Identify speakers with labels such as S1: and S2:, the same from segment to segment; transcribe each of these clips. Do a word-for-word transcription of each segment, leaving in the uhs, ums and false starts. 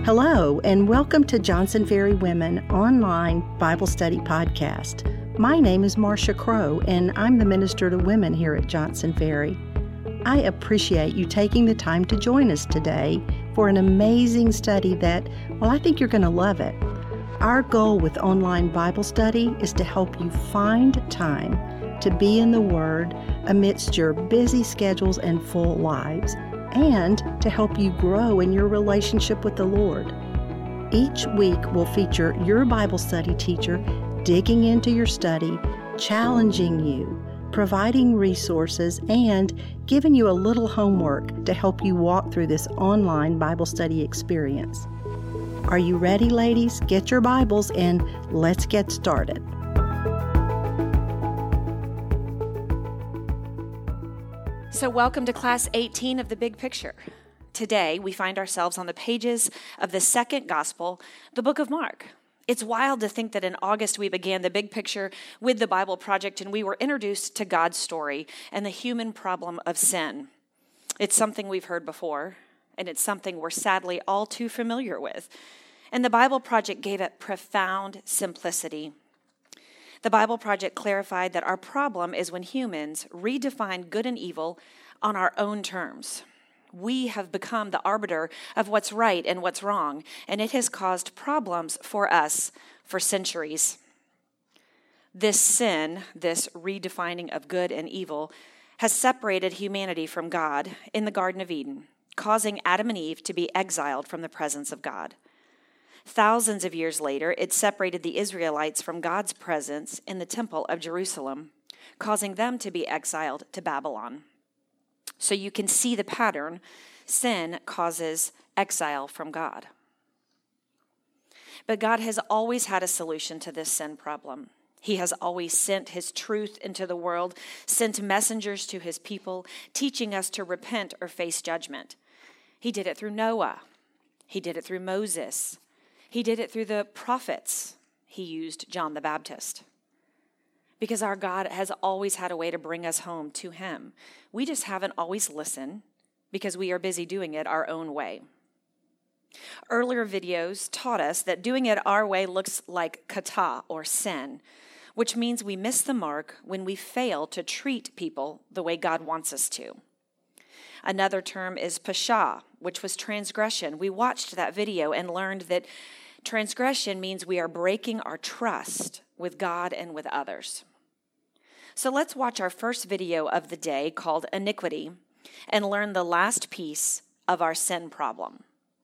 S1: Hello, and welcome to Johnson Ferry Women Online Bible Study Podcast. My name is Marcia Crow, and I'm the Minister to Women here at Johnson Ferry. I appreciate you taking the time to join us today for an amazing study that, well, I think you're going to love it. Our goal with online Bible study is to help you find time to be in the Word amidst your busy schedules and full lives, and to help you grow in your relationship with the Lord. Each week will feature your Bible study teacher digging into your study, challenging you, providing resources, and giving you a little homework to help you walk through this online Bible study experience. Are you ready, ladies? Get your Bibles and let's get started.
S2: So welcome to Class eighteen of the Big Picture. Today, we find ourselves on the pages of the second gospel, the book of Mark. It's wild to think that in August we began the Big Picture with the Bible Project, and we were introduced to God's story and the human problem of sin. It's something we've heard before, and it's something we're sadly all too familiar with. And the Bible Project gave it profound simplicity. The Bible Project clarified that our problem is when humans redefine good and evil on our own terms. We have become the arbiter of what's right and what's wrong, and it has caused problems for us for centuries. This sin, this redefining of good and evil, has separated humanity from God in the Garden of Eden, causing Adam and Eve to be exiled from the presence of God. Thousands of years later, it separated the Israelites from God's presence in the Temple of Jerusalem, causing them to be exiled to Babylon. So you can see the pattern. Sin causes exile from God. But God has always had a solution to this sin problem. He has always sent his truth into the world, sent messengers to his people, teaching us to repent or face judgment. He did it through Noah. He did it through Moses. He did it through the prophets. He used John the Baptist. Because our God has always had a way to bring us home to him. We just haven't always listened because we are busy doing it our own way. Earlier videos taught us that doing it our way looks like kata, or sin, which means we miss the mark when we fail to treat people the way God wants us to. Another term is pasha, which was transgression. We watched that video and learned that transgression means we are breaking our trust with God and with others. So let's watch our first video of the day called Iniquity and learn the last piece of our sin problem.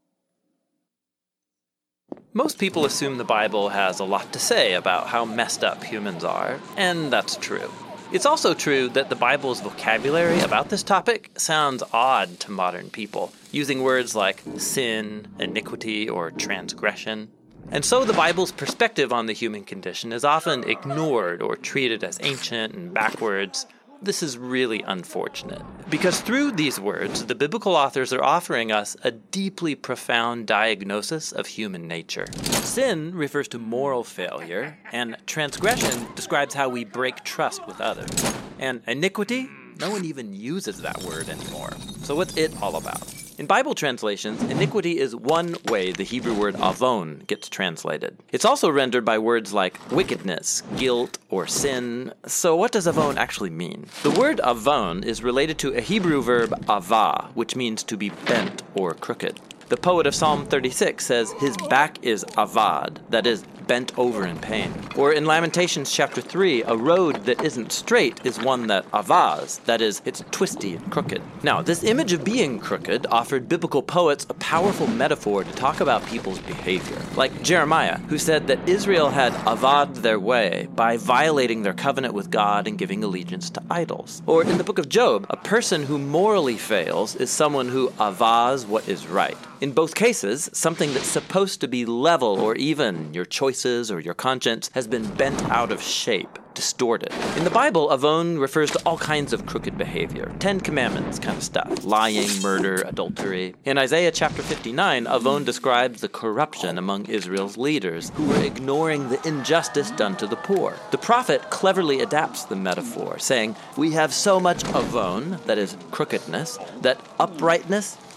S3: Most people assume the Bible has a lot to say about how messed up humans are, and that's true. It's also true that the Bible's vocabulary about this topic sounds odd to modern people, using words like sin, iniquity, or transgression. And so the Bible's perspective on the human condition is often ignored or treated as ancient and backwards. This is really unfortunate, because through these words, the biblical authors are offering us a deeply profound diagnosis of human nature. Sin refers to moral failure, and transgression describes how we break trust with others. And iniquity? No one even uses that word anymore. So what's it all about? In Bible translations, iniquity is one way the Hebrew word avon gets translated. It's also rendered by words like wickedness, guilt, or sin. So what does avon actually mean? The word avon is related to a Hebrew verb avah, which means to be bent or crooked. The poet of Psalm thirty-six says his back is avad, that is, bent over in pain. Or in Lamentations chapter three, a road that isn't straight is one that avaz, that is, it's twisty and crooked. Now, this image of being crooked offered biblical poets a powerful metaphor to talk about people's behavior. Like Jeremiah, who said that Israel had avad their way by violating their covenant with God and giving allegiance to idols. Or in the book of Job, a person who morally fails is someone who avaz what is right. In both cases, something that's supposed to be level or even, your choices or your conscience, has been bent out of shape, distorted. In the Bible, avon refers to all kinds of crooked behavior. Ten Commandments kind of stuff. Lying, murder, adultery. In Isaiah chapter fifty-nine, avon describes the corruption among Israel's leaders who were ignoring the injustice done to the poor. The prophet cleverly adapts the metaphor, saying, "We have so much avon, that is crookedness, that uprightness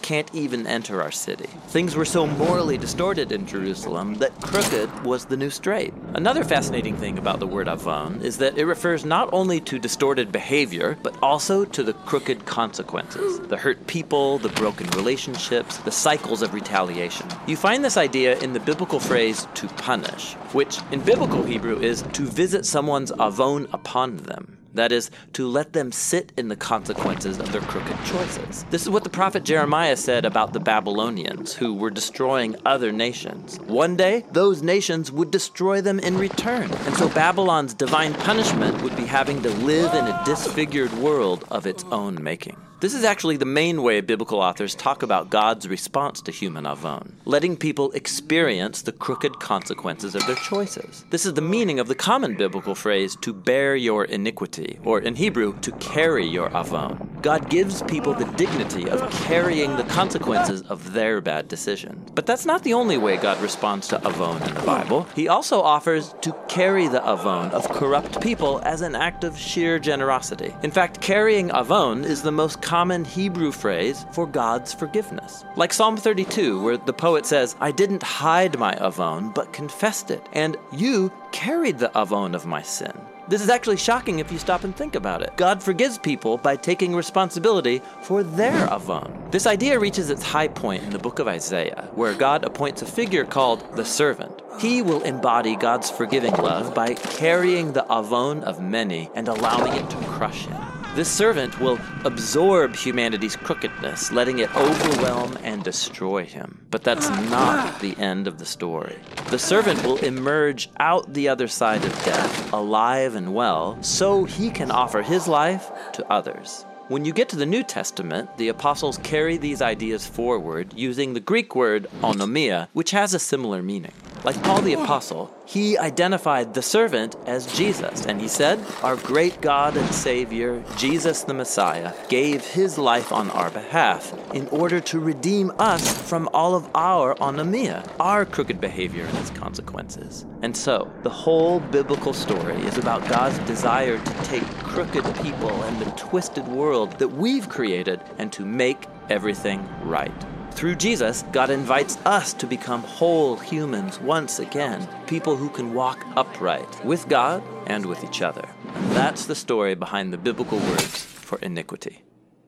S3: can't even enter our city. Things were so morally distorted in Jerusalem that crooked was the new straight. Another fascinating thing about the word avon is that it refers not only to distorted behavior, but also to the crooked consequences, the hurt people, the broken relationships, the cycles of retaliation. You find this idea in the biblical phrase to punish, which in biblical Hebrew is to visit someone's avon upon them. That is, to let them sit in the consequences of their crooked choices. This is what the prophet Jeremiah said about the Babylonians, who were destroying other nations. One day, those nations would destroy them in return. And so Babylon's divine punishment would be having to live in a disfigured world of its own making. This is actually the main way biblical authors talk about God's response to human avon, letting people experience the crooked consequences of their choices. This is the meaning of the common biblical phrase, to bear your iniquity, or in Hebrew, to carry your avon. God gives people the dignity of carrying the consequences of their bad decisions. But that's not the only way God responds to avon in the Bible. He also offers to carry the avon of corrupt people as an act of sheer generosity. In fact, carrying avon is the most common Hebrew phrase for God's forgiveness. Like Psalm thirty-two, where the poet says, I didn't hide my avon, but confessed it, and you carried the avon of my sin. This is actually shocking if you stop and think about it. God forgives people by taking responsibility for their avon. This idea reaches its high point in the book of Isaiah, where God appoints a figure called the servant. He will embody God's forgiving love by carrying the avon of many and allowing it to crush him. This servant will absorb humanity's crookedness, letting it overwhelm and destroy him. But that's not the end of the story. The servant will emerge out the other side of death, alive and well, so he can offer his life to others. When you get to the New Testament, the apostles carry these ideas forward using the Greek word onomia, which has a similar meaning. Like Paul the Apostle, he identified the servant as Jesus, and he said, our great God and Savior, Jesus the Messiah, gave his life on our behalf in order to redeem us from all of our onomia, our crooked behavior and its consequences. And so, the whole biblical story is about God's desire to take crooked people and the twisted world that we've created and to make everything right. Through Jesus, God invites us to become whole humans once again, people who can walk upright with God and with each other. And that's the story behind the biblical words for iniquity.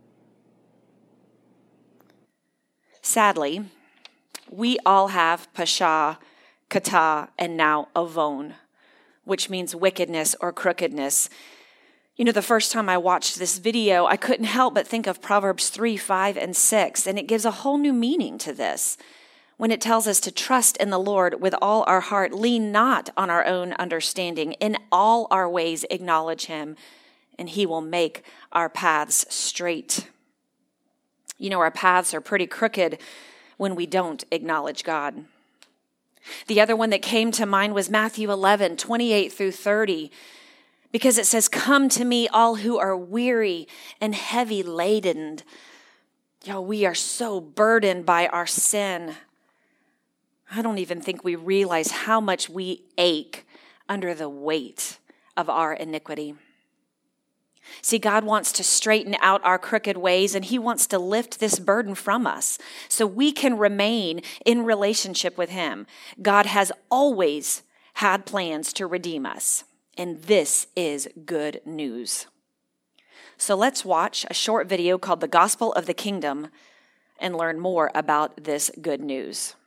S2: Sadly, we all have pasha, kata, and now avon, which means wickedness or crookedness. You know, the first time I watched this video, I couldn't help but think of Proverbs three, five, and six, and it gives a whole new meaning to this. When it tells us to trust in the Lord with all our heart, lean not on our own understanding, in all our ways acknowledge him, and he will make our paths straight. You know, our paths are pretty crooked when we don't acknowledge God. The other one that came to mind was Matthew eleven, twenty-eight through thirty, because it says, come to me, all who are weary and heavy laden. Yo, we are so burdened by our sin. I don't even think we realize how much we ache under the weight of our iniquity. See, God wants to straighten out our crooked ways, and he wants to lift this burden from us so we can remain in relationship with him. God has always had plans to redeem us. And this is good news. So let's watch a short video called The Gospel of the Kingdom and learn more about this good news.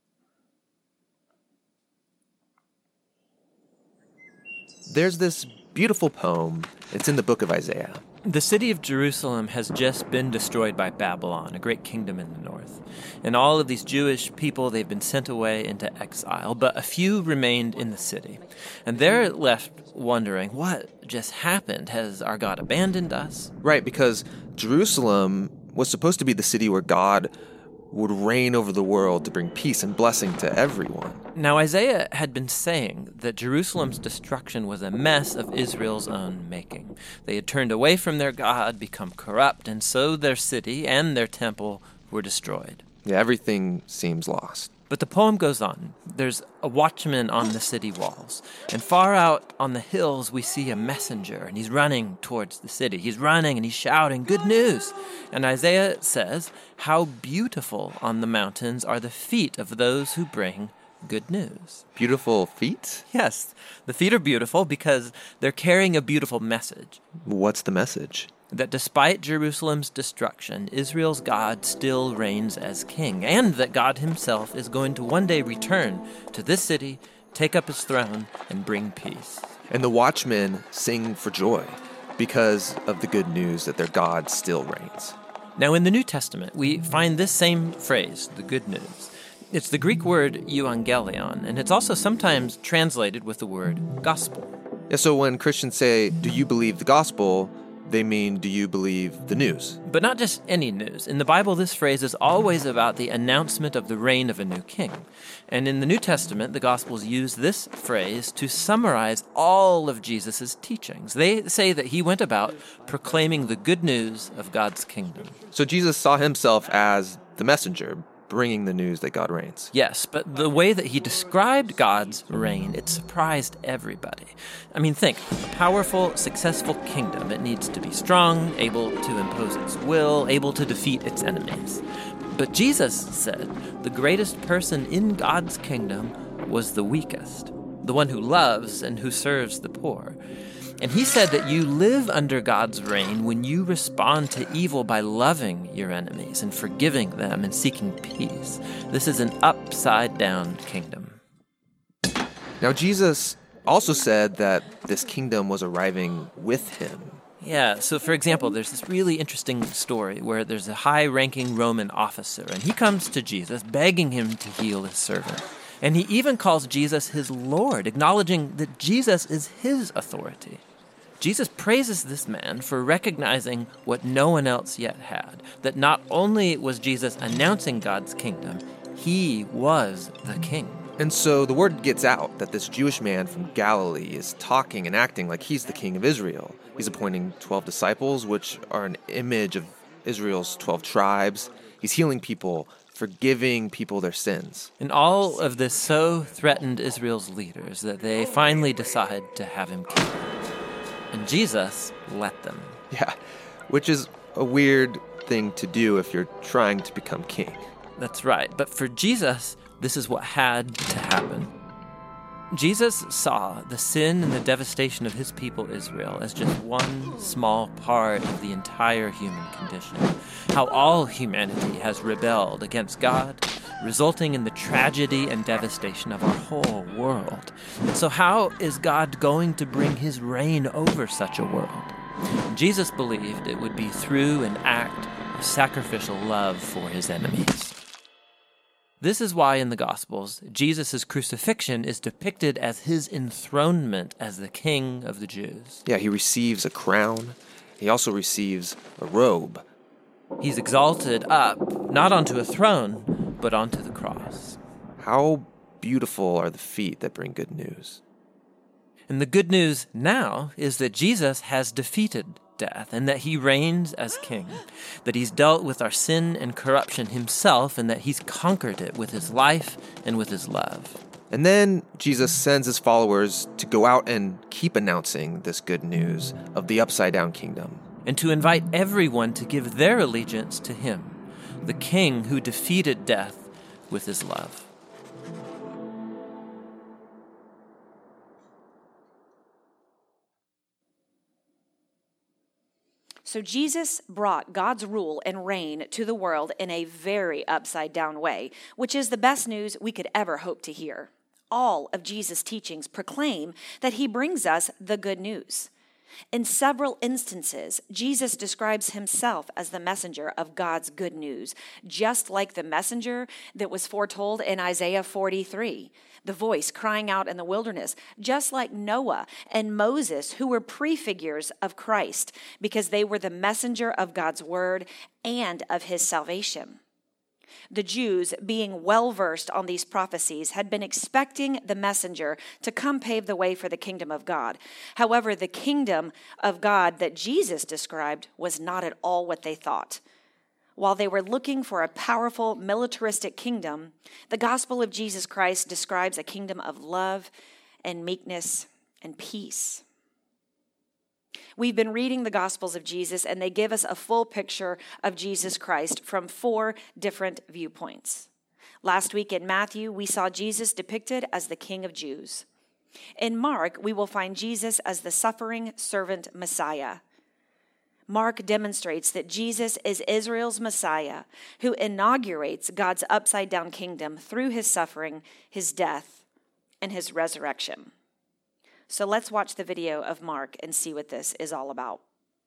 S4: There's this beautiful poem. It's in the book of Isaiah.
S5: The city of Jerusalem has just been destroyed by Babylon, a great kingdom in the north. And all of these Jewish people, they've been sent away into exile, but a few remained in the city. And they're left wondering, what just happened? Has our God abandoned us?
S4: Right, because Jerusalem was supposed to be the city where God would reign over the world to bring peace and blessing to everyone.
S5: Now, Isaiah had been saying that Jerusalem's destruction was a mess of Israel's own making. They had turned away from their God, become corrupt, and so their city and their temple were destroyed.
S4: Yeah, everything seems lost.
S5: But the poem goes on. There's a watchman on the city walls, and far out on the hills we see a messenger, and he's running towards the city. He's running and he's shouting, "Good news!" And Isaiah says, "How beautiful on the mountains are the feet of those who bring good news."
S4: Beautiful feet?
S5: Yes, the feet are beautiful because they're carrying a beautiful message.
S4: What's the message?
S5: That despite Jerusalem's destruction, Israel's God still reigns as king, and that God himself is going to one day return to this city, take up his throne, and bring peace.
S4: And the watchmen sing for joy because of the good news that their God still reigns.
S5: Now, in the New Testament, we find this same phrase, the good news. It's the Greek word euangelion, and it's also sometimes translated with the word gospel.
S4: Yeah, so when Christians say, "Do you believe the gospel?" they mean, do you believe the news?
S5: But not just any news. In the Bible, this phrase is always about the announcement of the reign of a new king. And in the New Testament, the Gospels use this phrase to summarize all of Jesus' teachings. They say that he went about proclaiming the good news of God's kingdom.
S4: So Jesus saw himself as the messenger, bringing the news that God reigns.
S5: Yes, but the way that he described God's reign, it surprised everybody. I mean, think, a powerful, successful kingdom. It needs to be strong, able to impose its will, able to defeat its enemies. But Jesus said the greatest person in God's kingdom was the weakest, the one who loves and who serves the poor. And he said that you live under God's reign when you respond to evil by loving your enemies and forgiving them and seeking peace. This is an upside-down kingdom.
S4: Now, Jesus also said that this kingdom was arriving with him.
S5: Yeah, so for example, there's this really interesting story where there's a high-ranking Roman officer, and he comes to Jesus begging him to heal his servant. And he even calls Jesus his Lord, acknowledging that Jesus is his authority. Jesus praises this man for recognizing what no one else yet had, that not only was Jesus announcing God's kingdom, he was the king.
S4: And so the word gets out that this Jewish man from Galilee is talking and acting like he's the king of Israel. He's appointing twelve disciples, which are an image of Israel's twelve tribes. He's healing people, forgiving people their sins.
S5: And all of this so threatened Israel's leaders that they finally decide to have him killed. And Jesus let them.
S4: Yeah, which is a weird thing to do if you're trying to become king.
S5: That's right. But for Jesus, this is what had to happen. Jesus saw the sin and the devastation of his people Israel as just one small part of the entire human condition. How all humanity has rebelled against God, resulting in the tragedy and devastation of our whole world. And so how is God going to bring his reign over such a world? Jesus believed it would be through an act of sacrificial love for his enemies. This is why in the Gospels, Jesus' crucifixion is depicted as his enthronement as the King of the Jews.
S4: Yeah, he receives a crown. He also receives a robe.
S5: He's exalted up, not onto a throne, but onto the cross.
S4: How beautiful are the feet that bring good news.
S5: And the good news now is that Jesus has defeated death and that he reigns as king, that he's dealt with our sin and corruption himself and that he's conquered it with his life and with his love.
S4: And then Jesus sends his followers to go out and keep announcing this good news of the upside-down kingdom.
S5: And to invite everyone to give their allegiance to him, the king who defeated death with his love.
S2: So Jesus brought God's rule and reign to the world in a very upside-down way, which is the best news we could ever hope to hear. All of Jesus' teachings proclaim that he brings us the good news. In several instances, Jesus describes himself as the messenger of God's good news, just like the messenger that was foretold in Isaiah forty-three, the voice crying out in the wilderness, just like Noah and Moses, who were prefigures of Christ because they were the messenger of God's word and of his salvation. The Jews, being well-versed on these prophecies, had been expecting the messenger to come pave the way for the kingdom of God. However, the kingdom of God that Jesus described was not at all what they thought. While they were looking for a powerful militaristic kingdom, the gospel of Jesus Christ describes a kingdom of love and meekness and peace. We've been reading the Gospels of Jesus, and they give us a full picture of Jesus Christ from four different viewpoints. Last week in Matthew, we saw Jesus depicted as the King of Jews. In Mark, we will find Jesus as the suffering servant Messiah. Mark demonstrates that Jesus is Israel's Messiah, who inaugurates God's upside-down kingdom through his suffering, his death, and his resurrection. So let's watch the video of Mark and see what this is all about.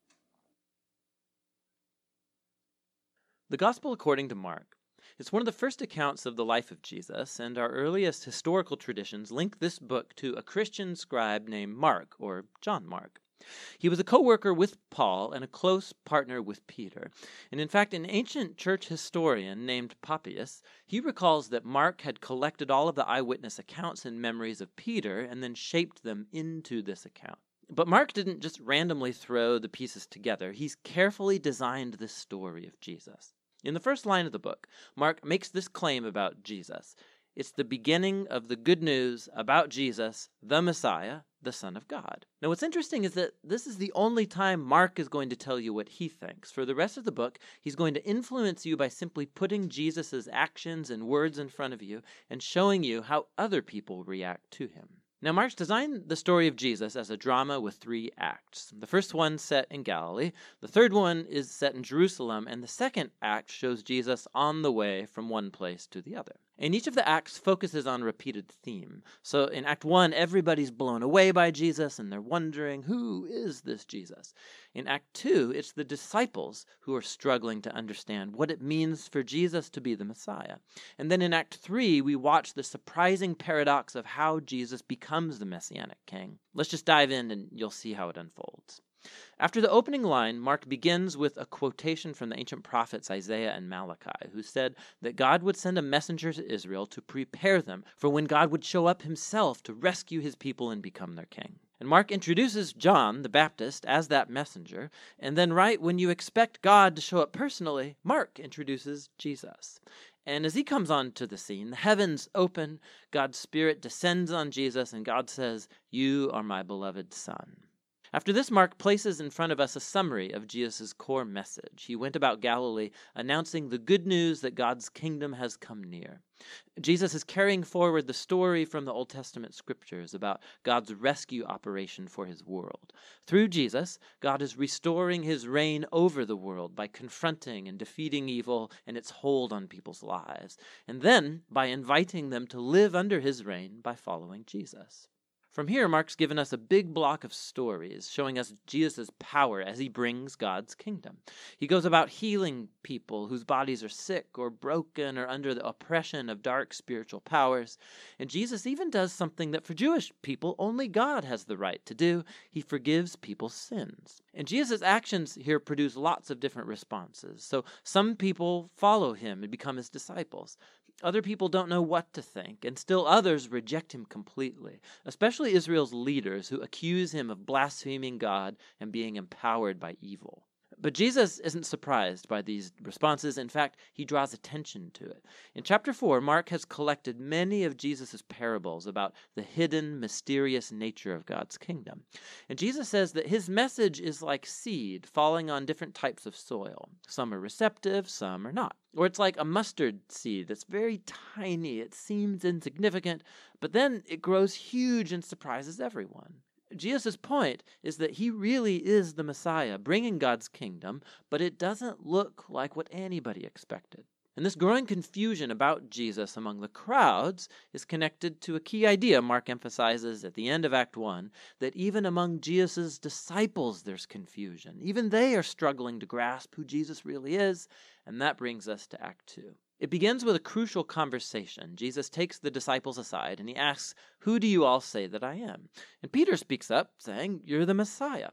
S3: The Gospel according to Mark is one of the first accounts of the life of Jesus, and our earliest historical traditions link this book to a Christian scribe named Mark, or John Mark. He was a co-worker with Paul and a close partner with Peter. And in fact, an ancient church historian named Papias, he recalls that Mark had collected all of the eyewitness accounts and memories of Peter and then shaped them into this account. But Mark didn't just randomly throw the pieces together. He's carefully designed this story of Jesus. In the first line of the book, Mark makes this claim about Jesus. It's the beginning of the good news about Jesus, the Messiah, the Son of God. Now, what's interesting is that this is the only time Mark is going to tell you what he thinks. For the rest of the book, he's going to influence you by simply putting Jesus' actions and words in front of you and showing you how other people react to him. Now, Mark's designed the story of Jesus as a drama with three acts. The first one set in Galilee, the third one is set in Jerusalem, and the second act shows Jesus on the way from one place to the other. And each of the acts focuses on a repeated theme. So in Act one, everybody's blown away by Jesus, and they're wondering, who is this Jesus? In Act two, it's the disciples who are struggling to understand what it means for Jesus to be the Messiah. And then in Act three, we watch the surprising paradox of how Jesus becomes the Messianic King. Let's just dive in, and you'll see how it unfolds. After the opening line, Mark begins with a quotation from the ancient prophets Isaiah and Malachi, who said that God would send a messenger to Israel to prepare them for when God would show up himself to rescue his people and become their king. And Mark introduces John the Baptist as that messenger, and then right when you expect God to show up personally, Mark introduces Jesus. And as he comes onto the scene, the heavens open, God's Spirit descends on Jesus, and God says, "You are my beloved Son." After this, Mark places in front of us a summary of Jesus' core message. He went about Galilee announcing the good news that God's kingdom has come near. Jesus is carrying forward the story from the Old Testament scriptures about God's rescue operation for his world. Through Jesus, God is restoring his reign over the world by confronting and defeating evil and its hold on people's lives, and then by inviting them to live under his reign by following Jesus. From here, Mark's given us a big block of stories showing us Jesus' power as he brings God's kingdom. He goes about healing people whose bodies are sick or broken or under the oppression of dark spiritual powers. And Jesus even does something that for Jewish people only God has the right to do. He forgives people's sins. And Jesus' actions here produce lots of different responses. So some people follow him and become his disciples. Other people don't know what to think, and still others reject him completely, especially Israel's leaders who accuse him of blaspheming God and being empowered by evil. But Jesus isn't surprised by these responses. In fact, he draws attention to it. In chapter four, Mark has collected many of Jesus' parables about the hidden, mysterious nature of God's kingdom. And Jesus says that his message is like seed falling on different types of soil. Some are receptive, some are not. Or it's like a mustard seed that's very tiny. It seems insignificant, but then it grows huge and surprises everyone. Jesus' point is that he really is the Messiah, bringing God's kingdom, but it doesn't look like what anybody expected. And this growing confusion about Jesus among the crowds is connected to a key idea Mark emphasizes at the end of Act one, that even among Jesus' disciples there's confusion. Even they are struggling to grasp who Jesus really is, and that brings us to Act two. It begins with a crucial conversation. Jesus takes the disciples aside and he asks, "Who do you all say that I am?" And Peter speaks up, saying, "You're the Messiah."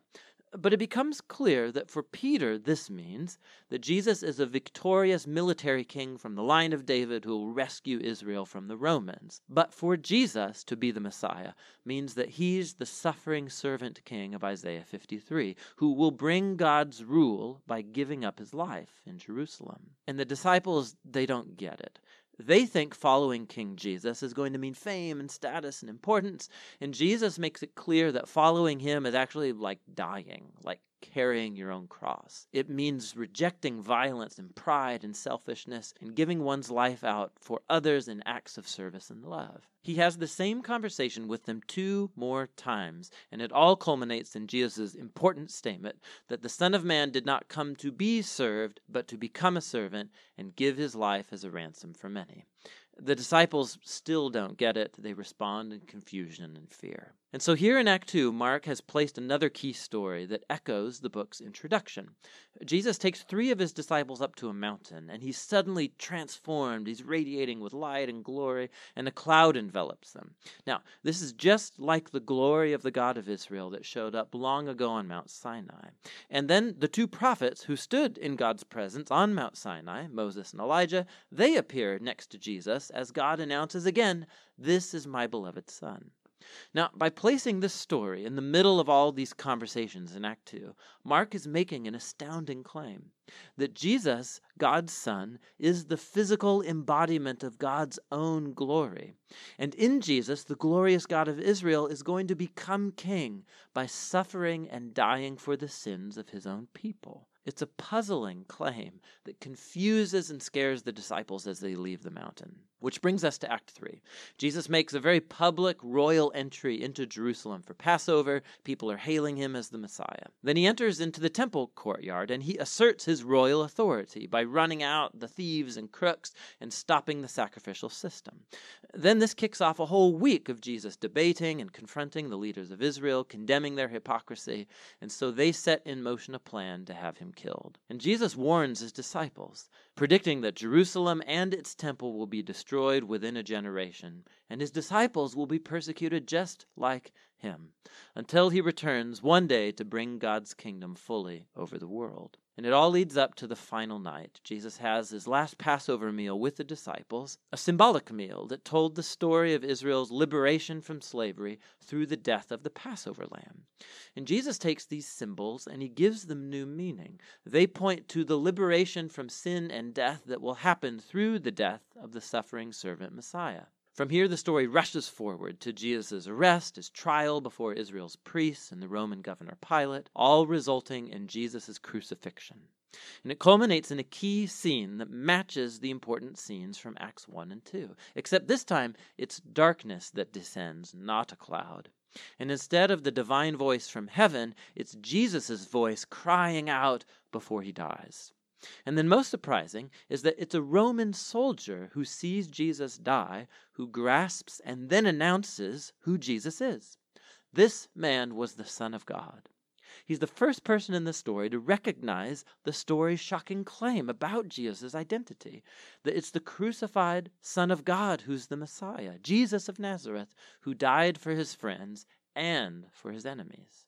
S5: But it becomes clear that for Peter, this means that Jesus is a victorious military king from the line of David who will rescue Israel from the Romans. But for Jesus to be the Messiah means that he's the suffering servant king of Isaiah fifty-three, who will bring God's rule by giving up his life in Jerusalem. And the disciples, they don't get it. They think following King Jesus is going to mean fame and status and importance, and Jesus makes it clear that following him is actually like dying, like carrying your own cross. It means rejecting violence and pride and selfishness and giving one's life out for others in acts of service and love. He has the same conversation with them two more times, and it all culminates in Jesus' important statement that the Son of Man did not come to be served, but to become a servant and give his life as a ransom for many. The disciples still don't get it. They respond in confusion and fear. And so here in Act two, Mark has placed another key story that echoes the book's introduction. Jesus takes three of his disciples up to a mountain, and he's suddenly transformed. He's radiating with light and glory, and a cloud envelops them. Now, this is just like the glory of the God of Israel that showed up long ago on Mount Sinai. And then the two prophets who stood in God's presence on Mount Sinai, Moses and Elijah, they appear next to Jesus as God announces again, "This is my beloved Son." Now, by placing this story in the middle of all these conversations in Act two, Mark is making an astounding claim that Jesus, God's Son, is the physical embodiment of God's own glory. And in Jesus, the glorious God of Israel is going to become king by suffering and dying for the sins of his own people. It's a puzzling claim that confuses and scares the disciples as they leave the mountain. Which brings us to Act three. Jesus makes a very public royal entry into Jerusalem for Passover. People are hailing him as the Messiah. Then he enters into the temple courtyard and he asserts his royal authority by running out the thieves and crooks and stopping the sacrificial system. Then this kicks off a whole week of Jesus debating and confronting the leaders of Israel, condemning their hypocrisy, and so they set in motion a plan to have him killed. And Jesus warns his disciples, predicting that Jerusalem and its temple will be destroyed destroyed within a generation, and his disciples will be persecuted just like him, until he returns one day to bring God's kingdom fully over the world. And it all leads up to the final night. Jesus has his last Passover meal with the disciples, a symbolic meal that told the story of Israel's liberation from slavery through the death of the Passover lamb. And Jesus takes these symbols and he gives them new meaning. They point to the liberation from sin and death that will happen through the death of the suffering servant Messiah. From here, the story rushes forward to Jesus' arrest, his trial before Israel's priests and the Roman governor Pilate, all resulting in Jesus' crucifixion. And it culminates in a key scene that matches the important scenes from Acts one and two, except this time it's darkness that descends, not a cloud. And instead of the divine voice from heaven, it's Jesus' voice crying out before he dies. And then most surprising is that it's a Roman soldier who sees Jesus die, who grasps and then announces who Jesus is. This man was the Son of God. He's the first person in the story to recognize the story's shocking claim about Jesus' identity, that it's the crucified Son of God who's the Messiah, Jesus of Nazareth, who died for his friends and for his enemies.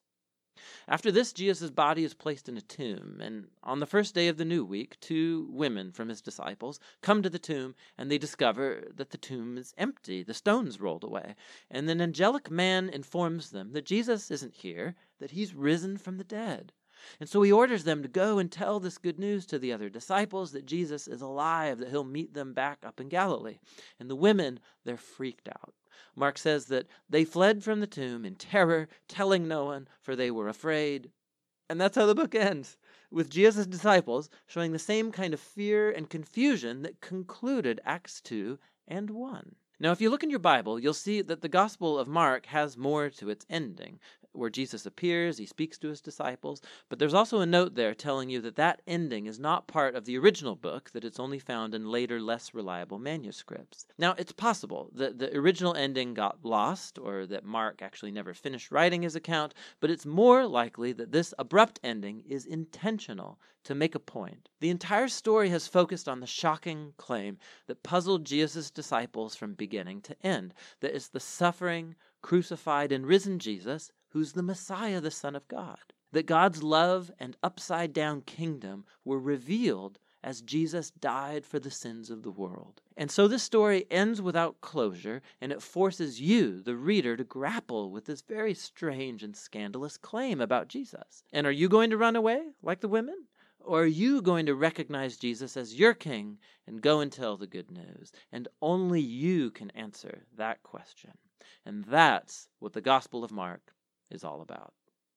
S5: After this, Jesus' body is placed in a tomb, and on the first day of the new week, two women from his disciples come to the tomb, and they discover that the tomb is empty, the stone's rolled away, and an angelic man informs them that Jesus isn't here, that he's risen from the dead. And so he orders them to go and tell this good news to the other disciples, that Jesus is alive, that he'll meet them back up in Galilee. And the women, they're freaked out. Mark says that they fled from the tomb in terror, telling no one, for they were afraid. And that's how the book ends, with Jesus' disciples showing the same kind of fear and confusion that concluded Acts two and one. Now, if you look in your Bible, you'll see that the Gospel of Mark has more to its ending, where Jesus appears, he speaks to his disciples, but there's also a note there telling you that that ending is not part of the original book, that it's only found in later, less reliable manuscripts. Now, it's possible that the original ending got lost, or that Mark actually never finished writing his account, but it's more likely that this abrupt ending is intentional to make a point. The entire story has focused on the shocking claim that puzzled Jesus' disciples from beginning to end, that it's the suffering, crucified, and risen Jesus who's the Messiah, the Son of God.
S3: that God's love and upside-down kingdom were revealed as Jesus died for the sins of the world. And so this story ends without closure, and it forces you, the reader, to grapple with this very strange and scandalous claim about Jesus. And are you going to run away like the women? Or are you going to recognize Jesus as your king and go and tell the good news? And only you can answer that question. And that's what the Gospel of Mark is all about.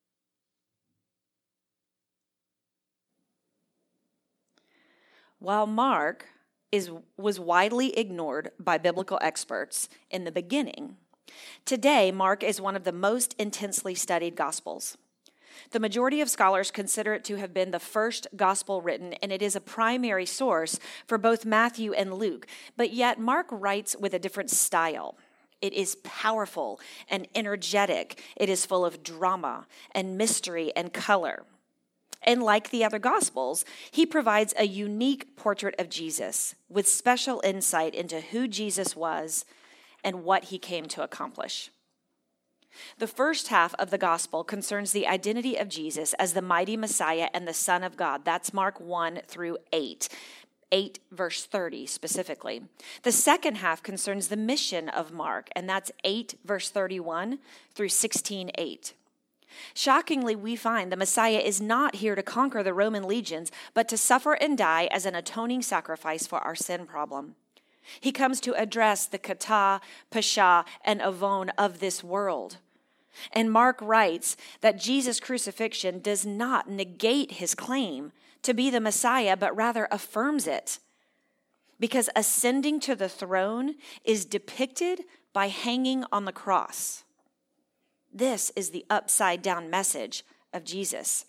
S2: While Mark is, was widely ignored by biblical experts in the beginning, today Mark is one of the most intensely studied Gospels. The majority of scholars consider it to have been the first gospel written, and it is a primary source for both Matthew and Luke. But yet Mark writes with a different style. It is powerful and energetic. It is full of drama and mystery and color. And like the other Gospels, he provides a unique portrait of Jesus with special insight into who Jesus was and what he came to accomplish. The first half of the Gospel concerns the identity of Jesus as the mighty Messiah and the Son of God. That's Mark one through eight. eight verse thirty specifically. The second half concerns the mission of Mark, and that's eight verse thirty-one through sixteen eight. Shockingly, we find the Messiah is not here to conquer the Roman legions, but to suffer and die as an atoning sacrifice for our sin problem. He comes to address the kata, pasha, and avon of this world. And Mark writes that Jesus' crucifixion does not negate his claim to be the Messiah, but rather affirms it. Because ascending to the throne is depicted by hanging on the cross. This is the upside-down message of Jesus.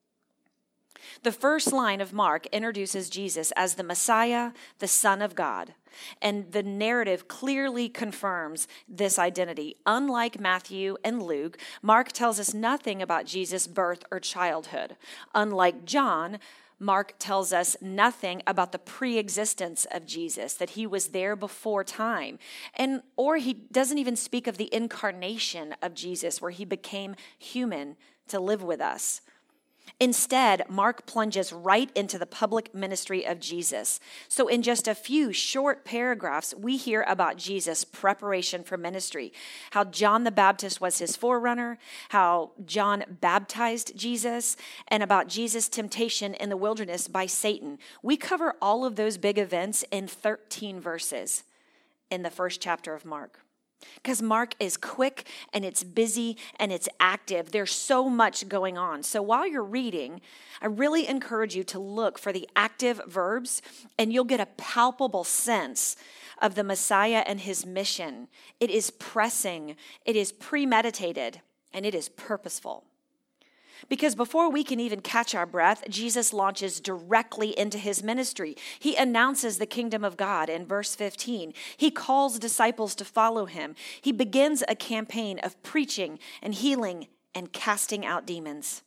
S2: The first line of Mark introduces Jesus as the Messiah, the Son of God, and the narrative clearly confirms this identity. Unlike Matthew and Luke, Mark tells us nothing about Jesus' birth or childhood. Unlike John, Mark tells us nothing about the pre-existence of Jesus, that he was there before time. And or he doesn't even speak of the incarnation of Jesus, where he became human to live with us. Instead, Mark plunges right into the public ministry of Jesus. So in just a few short paragraphs, we hear about Jesus' preparation for ministry, how John the Baptist was his forerunner, how John baptized Jesus, and about Jesus' temptation in the wilderness by Satan. We cover all of those big events in thirteen verses in the first chapter of Mark. Because Mark is quick and it's busy and it's active. There's so much going on. So while you're reading, I really encourage you to look for the active verbs, and you'll get a palpable sense of the Messiah and his mission. It is pressing, it is premeditated, and it is purposeful. Because before we can even catch our breath, Jesus launches directly into his ministry. He announces the kingdom of God in verse fifteen. He calls disciples to follow him. He begins a campaign of preaching and healing and casting out demons.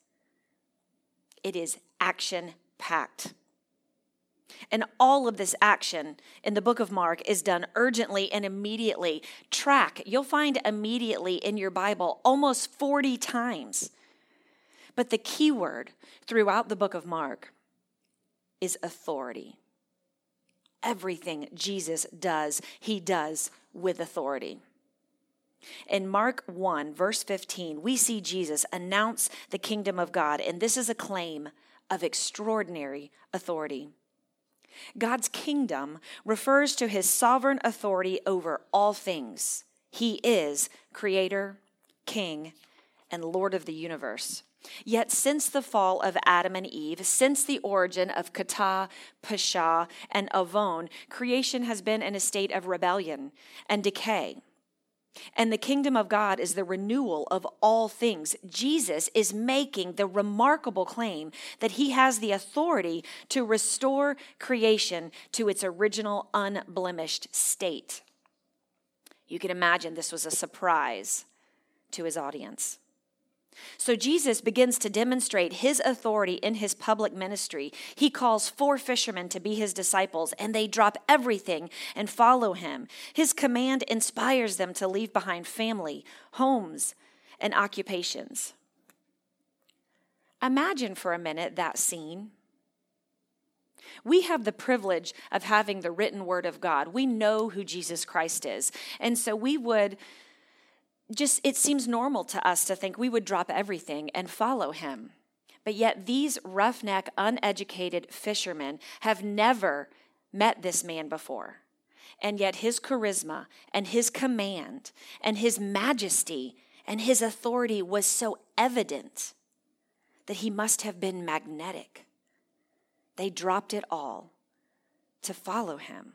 S2: It is action-packed. And all of this action in the book of Mark is done urgently and immediately. Track, you'll find immediately in your Bible almost forty times. But the key word throughout the book of Mark is authority. Everything Jesus does, he does with authority. In Mark one, verse fifteen, we see Jesus announce the kingdom of God, and this is a claim of extraordinary authority. God's kingdom refers to his sovereign authority over all things. He is creator, king, and Lord of the universe. Yet since the fall of Adam and Eve, since the origin of Kata, Pasha, and Avon, creation has been in a state of rebellion and decay. And the kingdom of God is the renewal of all things. Jesus is making the remarkable claim that he has the authority to restore creation to its original unblemished state. You can imagine this was a surprise to his audience. So Jesus begins to demonstrate his authority in his public ministry. He calls four fishermen to be his disciples, and they drop everything and follow him. His command inspires them to leave behind family, homes, and occupations. Imagine for a minute that scene. We have the privilege of having the written word of God. We know who Jesus Christ is. And so we would just, it seems normal to us to think we would drop everything and follow him. But yet these roughneck, uneducated fishermen have never met this man before. And yet his charisma and his command and his majesty and his authority was so evident that he must have been magnetic. They dropped it all to follow him.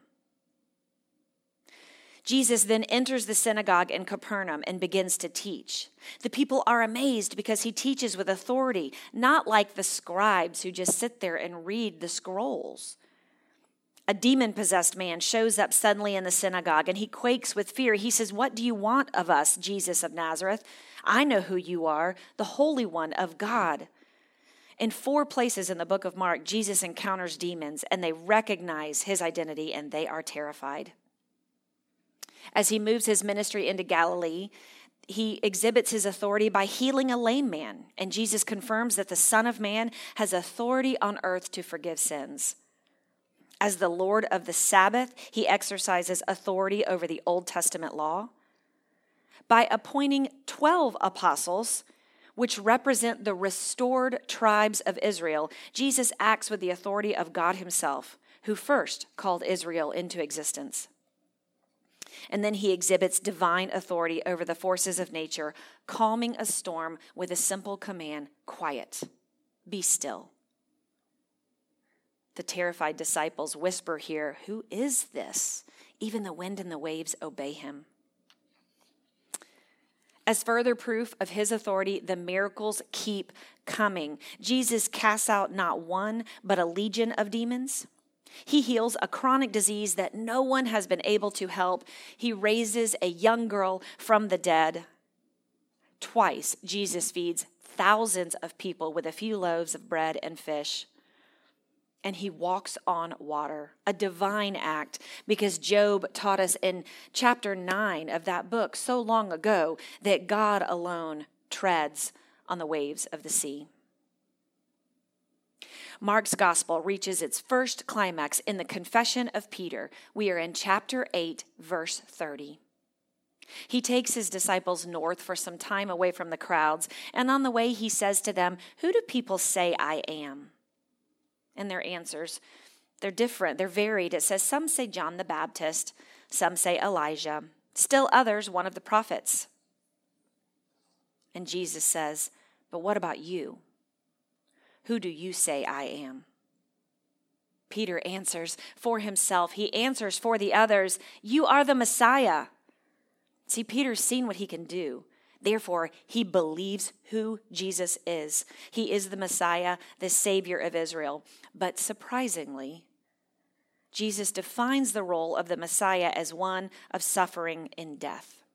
S2: Jesus then enters the synagogue in Capernaum and begins to teach. The people are amazed because he teaches with authority, not like the scribes who just sit there and read the scrolls. A demon-possessed man shows up suddenly in the synagogue and he quakes with fear. He says, "What do you want of us, Jesus of Nazareth? I know who you are, the Holy One of God." In four places in the book of Mark, Jesus encounters demons and they recognize his identity and they are terrified. As he moves his ministry into Galilee, he exhibits his authority by healing a lame man. And Jesus confirms that the Son of Man has authority on earth to forgive sins. As the Lord of the Sabbath, he exercises authority over the Old Testament law. By appointing twelve apostles, which represent the restored tribes of Israel, Jesus acts with the authority of God himself, who first called Israel into existence. And then he exhibits divine authority over the forces of nature, calming a storm with a simple command, "Quiet, be still." The terrified disciples whisper here, "Who is this? Even the wind and the waves obey him." As further proof of his authority, the miracles keep coming. Jesus casts out not one, but a legion of demons. He heals a chronic disease that no one has been able to help. He raises a young girl from the dead. Twice, Jesus feeds thousands of people with a few loaves of bread and fish. And he walks on water, a divine act, because Job taught us in chapter nine of that book so long ago that God alone treads on the waves of the sea. Mark's gospel reaches its first climax in the confession of Peter. We are in chapter eight, verse thirty. He takes his disciples north for some time away from the crowds, and on the way he says to them, "Who do people say I am?" And their answers, they're different, they're varied. It says some say John the Baptist, some say Elijah, still others one of the prophets. And Jesus says, "But what about you? Who do you say I am?" Peter answers for himself. He answers for the others, "You are the Messiah." See, Peter's seen what he can do. Therefore, he believes who Jesus is. He is the Messiah, the Savior of Israel. But surprisingly, Jesus defines the role of the Messiah as one of suffering and death.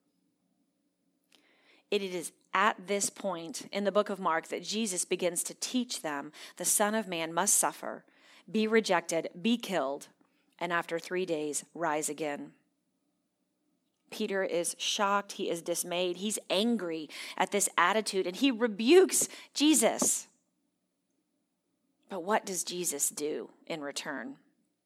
S2: It is at this point in the book of Mark that Jesus begins to teach them the Son of Man must suffer, be rejected, be killed, and after three days rise again. Peter is shocked, he is dismayed, he's angry at this attitude, and he rebukes Jesus. But what does Jesus do in return?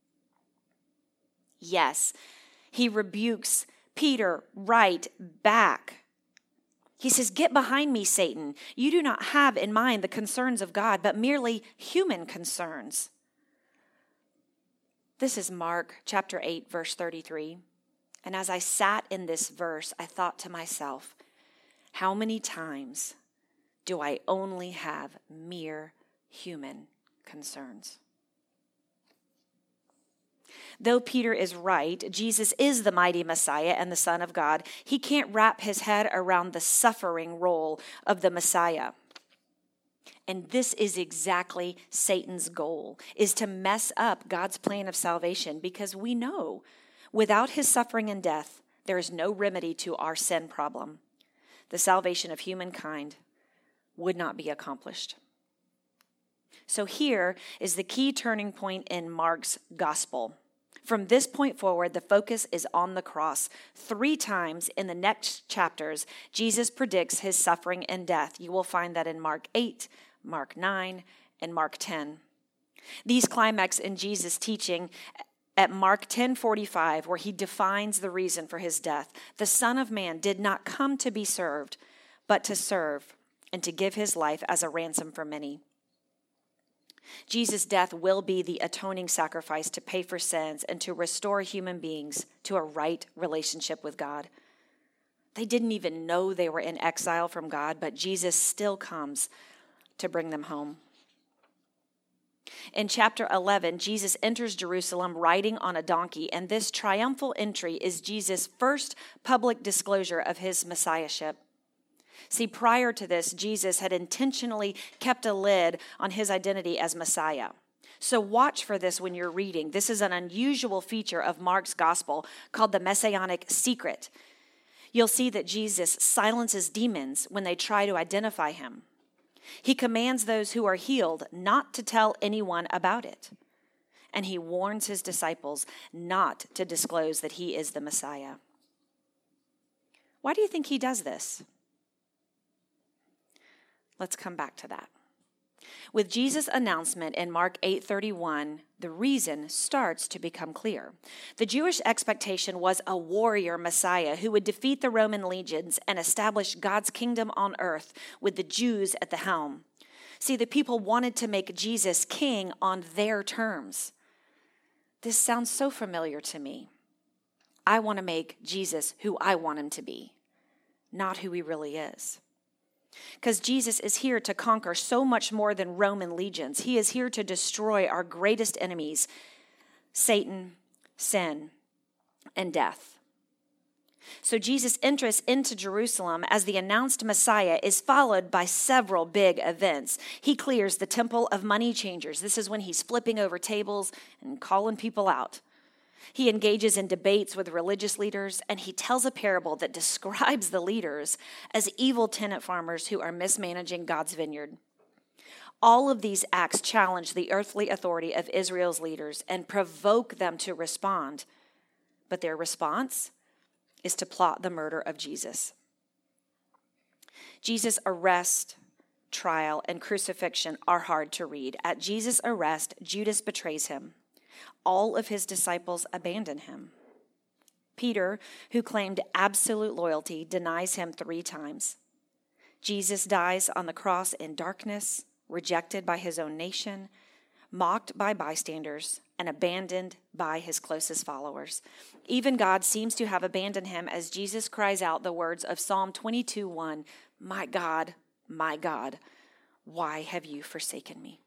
S2: Yes, he rebukes Peter right back. He says, "Get behind me, Satan. You do not have in mind the concerns of God, but merely human concerns." This is Mark chapter eight, verse thirty-three. And as I sat in this verse, I thought to myself, how many times do I only have mere human concerns? Though Peter is right, Jesus is the mighty Messiah and the Son of God. He can't wrap his head around the suffering role of the Messiah. And this is exactly Satan's goal, is to mess up God's plan of salvation, because we know without his suffering and death, there is no remedy to our sin problem. The salvation of humankind would not be accomplished. So here is the key turning point in Mark's gospel. From this point forward, the focus is on the cross. Three times in the next chapters, Jesus predicts his suffering and death. You will find that in Mark eight, Mark nine, and Mark ten. These climax in Jesus' teaching at Mark ten forty-five, where he defines the reason for his death. The Son of Man did not come to be served, but to serve and to give his life as a ransom for many. Jesus' death will be the atoning sacrifice to pay for sins and to restore human beings to a right relationship with God. They didn't even know they were in exile from God, but Jesus still comes to bring them home. In chapter eleven, Jesus enters Jerusalem riding on a donkey, and this triumphal entry is Jesus' first public disclosure of his messiahship. See, prior to this, Jesus had intentionally kept a lid on his identity as Messiah. So watch for this when you're reading. This is an unusual feature of Mark's gospel called the Messianic secret. You'll see that Jesus silences demons when they try to identify him. He commands those who are healed not to tell anyone about it. And he warns his disciples not to disclose that he is the Messiah. Why do you think he does this? Let's come back to that. With Jesus' announcement in Mark eight thirty-one, the reason starts to become clear. The Jewish expectation was a warrior Messiah who would defeat the Roman legions and establish God's kingdom on earth with the Jews at the helm. See, the people wanted to make Jesus king on their terms. This sounds so familiar to me. I want to make Jesus who I want him to be, not who he really is. Because Jesus is here to conquer so much more than Roman legions. He is here to destroy our greatest enemies, Satan, sin, and death. So Jesus' entrance into Jerusalem as the announced Messiah is followed by several big events. He clears the temple of money changers. This is when he's flipping over tables and calling people out. He engages in debates with religious leaders, and he tells a parable that describes the leaders as evil tenant farmers who are mismanaging God's vineyard. All of these acts challenge the earthly authority of Israel's leaders and provoke them to respond. But their response is to plot the murder of Jesus. Jesus' arrest, trial, and crucifixion are hard to read. At Jesus' arrest, Judas betrays him. All of his disciples abandon him. Peter, who claimed absolute loyalty, denies him three times. Jesus dies on the cross in darkness, rejected by his own nation, mocked by bystanders, and abandoned by his closest followers. Even God seems to have abandoned him as Jesus cries out the words of Psalm twenty-two one, "My God, my God, why have you forsaken me?"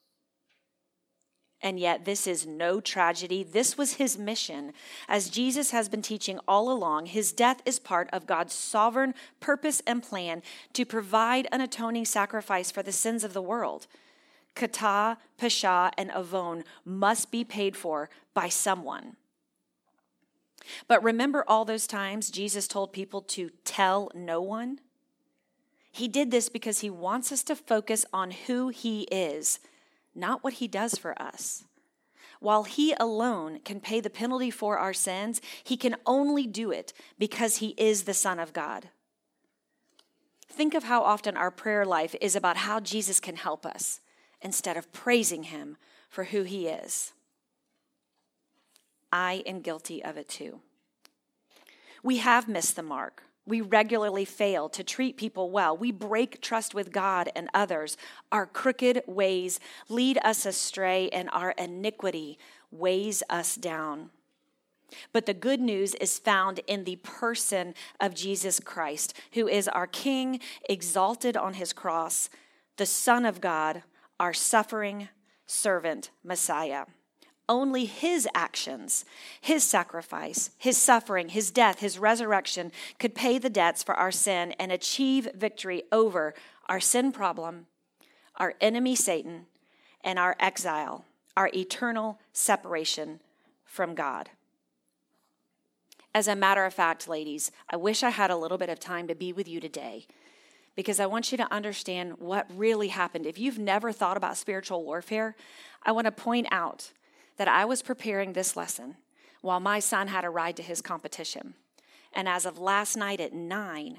S2: And yet this is no tragedy. This was his mission. As Jesus has been teaching all along, his death is part of God's sovereign purpose and plan to provide an atoning sacrifice for the sins of the world. Kata, Pesha, and Avon must be paid for by someone. But remember all those times Jesus told people to tell no one? He did this because he wants us to focus on who he is, not what he does for us. While he alone can pay the penalty for our sins, he can only do it because he is the Son of God. Think of how often our prayer life is about how Jesus can help us instead of praising him for who he is. I am guilty of it too. We have missed the mark. We regularly fail to treat people well. We break trust with God and others. Our crooked ways lead us astray, and our iniquity weighs us down. But the good news is found in the person of Jesus Christ, who is our King, exalted on his cross, the Son of God, our suffering servant Messiah. Only his actions, his sacrifice, his suffering, his death, his resurrection could pay the debts for our sin and achieve victory over our sin problem, our enemy Satan, and our exile, our eternal separation from God. As a matter of fact, ladies, I wish I had a little bit of time to be with you today, because I want you to understand what really happened. If you've never thought about spiritual warfare, I want to point out that I was preparing this lesson while my son had a ride to his competition. And as of last night at nine,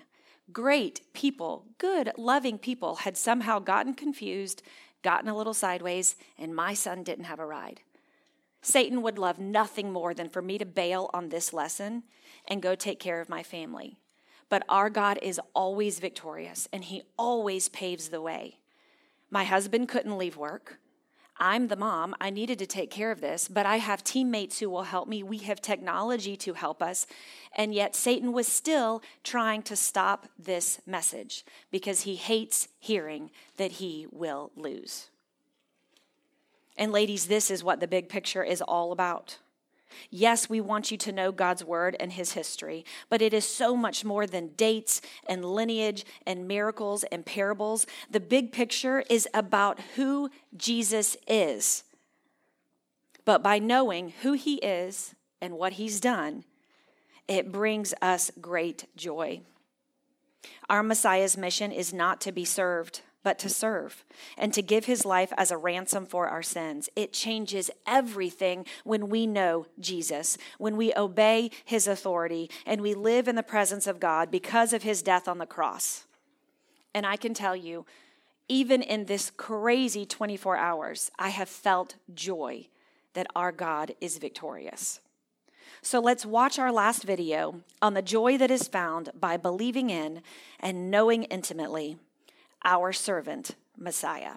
S2: Great people, good, loving people had somehow gotten confused, gotten a little sideways, and my son didn't have a ride. Satan would love nothing more than for me to bail on this lesson and go take care of my family. But our God is always victorious, and he always paves the way. My husband couldn't leave work. I'm the mom. I needed to take care of this, but I have teammates who will help me. We have technology to help us. And yet Satan was still trying to stop this message because he hates hearing that he will lose. And ladies, this is what the big picture is all about. Yes, we want you to know God's word and his history, but it is so much more than dates and lineage and miracles and parables. The big picture is about who Jesus is. But by knowing who he is and what he's done, it brings us great joy. Our Messiah's mission is not to be served, but to serve and to give his life as a ransom for our sins. It changes everything when we know Jesus, when we obey his authority, and we live in the presence of God because of his death on the cross. And I can tell you, even in this crazy twenty-four hours, I have felt joy that our God is victorious. So let's watch our last video on the joy that is found by believing in and knowing intimately our servant Messiah.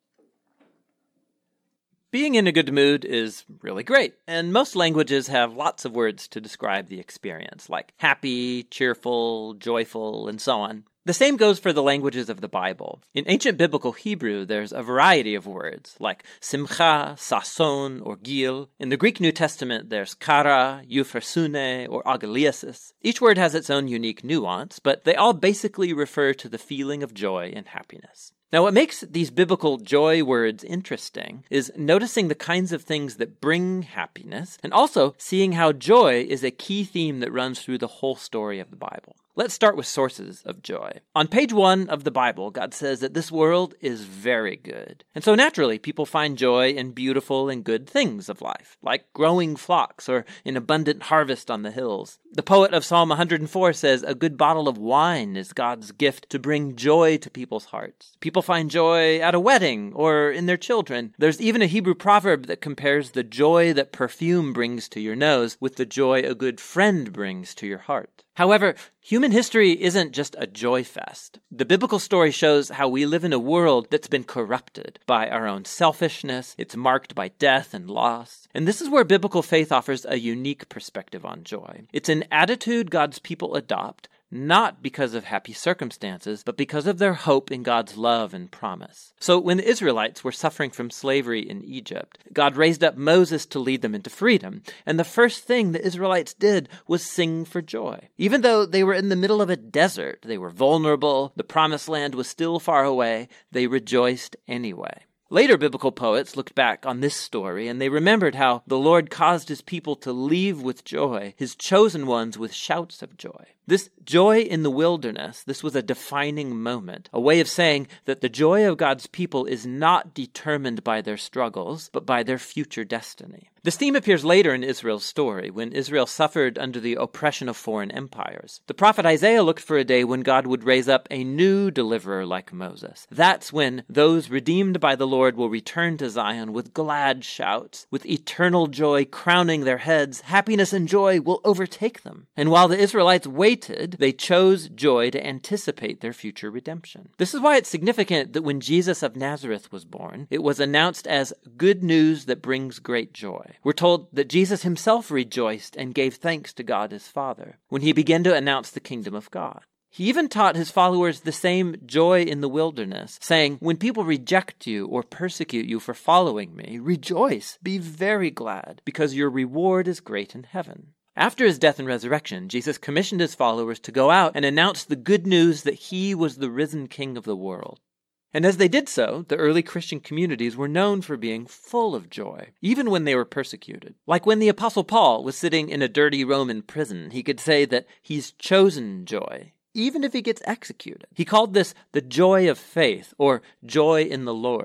S3: Being in a good mood is really great, and most languages have lots of words to describe the experience, like happy, cheerful, joyful, and so on. The same goes for the languages of the Bible. In ancient biblical Hebrew, there's a variety of words, like simcha, sason, or gil. In the Greek New Testament, there's kara, euphrosune, or agaliasis. Each word has its own unique nuance, but they all basically refer to the feeling of joy and happiness. Now, what makes these biblical joy words interesting is noticing the kinds of things that bring happiness, and also seeing how joy is a key theme that runs through the whole story of the Bible. Let's start with sources of joy. On page one of the Bible, God says that this world is very good. And so naturally, people find joy in beautiful and good things of life, like growing flocks or an abundant harvest on the hills. The poet of Psalm one hundred four says, a good bottle of wine is God's gift to bring joy to people's hearts. People find joy at a wedding or in their children. There's even a Hebrew proverb that compares the joy that perfume brings to your nose with the joy a good friend brings to your heart. However, human history isn't just a joy fest. The biblical story shows how we live in a world that's been corrupted by our own selfishness. It's marked by death and loss. And this is where biblical faith offers a unique perspective on joy. It's an attitude God's people adopt, not because of happy circumstances, but because of their hope in God's love and promise. So when the Israelites were suffering from slavery in Egypt, God raised up Moses to lead them into freedom. And the first thing the Israelites did was sing for joy. Even though they were in the middle of a desert, they were vulnerable, the promised land was still far away, they rejoiced anyway. Later biblical poets looked back on this story, and they remembered how the Lord caused his people to leave with joy, his chosen ones with shouts of joy. This joy in the wilderness, this was a defining moment, a way of saying that the joy of God's people is not determined by their struggles, but by their future destiny. This theme appears later in Israel's story, when Israel suffered under the oppression of foreign empires. The prophet Isaiah looked for a day when God would raise up a new deliverer like Moses. That's when those redeemed by the Lord will return to Zion with glad shouts, with eternal joy crowning their heads. Happiness and joy will overtake them. And while the Israelites waited, they chose joy to anticipate their future redemption. This is why it's significant that when Jesus of Nazareth was born, it was announced as good news that brings great joy. We're told that Jesus himself rejoiced and gave thanks to God his Father when he began to announce the kingdom of God. He even taught his followers the same joy in the wilderness, saying, when people reject you or persecute you for following me, rejoice, be very glad, because your reward is great in heaven. After his death and resurrection, Jesus commissioned his followers to go out and announce the good news that he was the risen King of the world. And as they did so, the early Christian communities were known for being full of joy, even when they were persecuted. Like when the Apostle Paul was sitting in a dirty Roman prison, he could say that he's chosen joy, even if he gets executed. He called this the joy of faith, or joy in the Lord.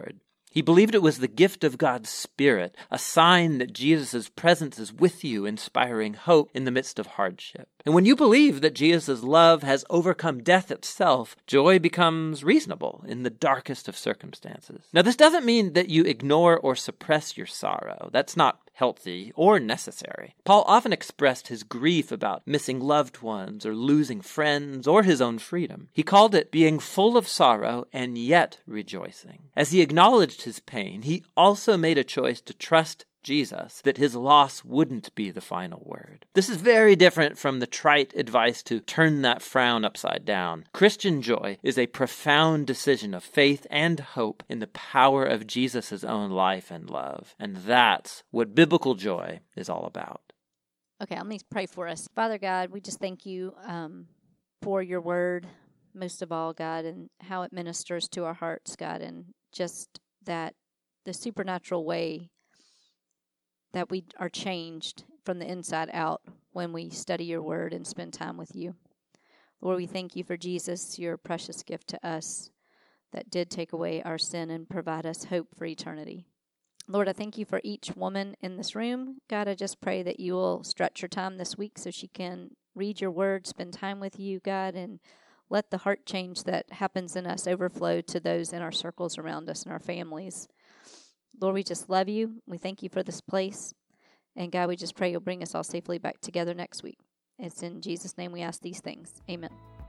S5: He believed it was the gift of God's Spirit, a sign that Jesus' presence is with you, inspiring hope in the midst of hardship. And when you believe that Jesus' love has overcome death itself, joy becomes reasonable in the darkest of circumstances. Now, this doesn't mean that you ignore or suppress your sorrow. That's not healthy or necessary. Paul often expressed his grief about missing loved ones or losing friends or his own freedom. He called it being full of sorrow and yet rejoicing. As he acknowledged his pain, he also made a choice to trust Jesus, that his loss wouldn't be the final word. This is very different from the trite advice to turn that frown upside down. Christian joy is a profound decision of faith and hope in the power of Jesus' own life and love. And that's what biblical joy is all about.
S6: Okay, let me pray for us. Father God, we just thank you um, for your word, most of all, God, and how it ministers to our hearts, God, and just that the supernatural way that we are changed from the inside out when we study your word and spend time with you. Lord, we thank you for Jesus, your precious gift to us that did take away our sin and provide us hope for eternity. Lord, I thank you for each woman in this room. God, I just pray that you will stretch her time this week so she can read your word, spend time with you, God, and let the heart change that happens in us overflow to those in our circles around us and our families. Lord, we just love you. We thank you for this place. And God, we just pray you'll bring us all safely back together next week. It's in Jesus' name we ask these things. Amen.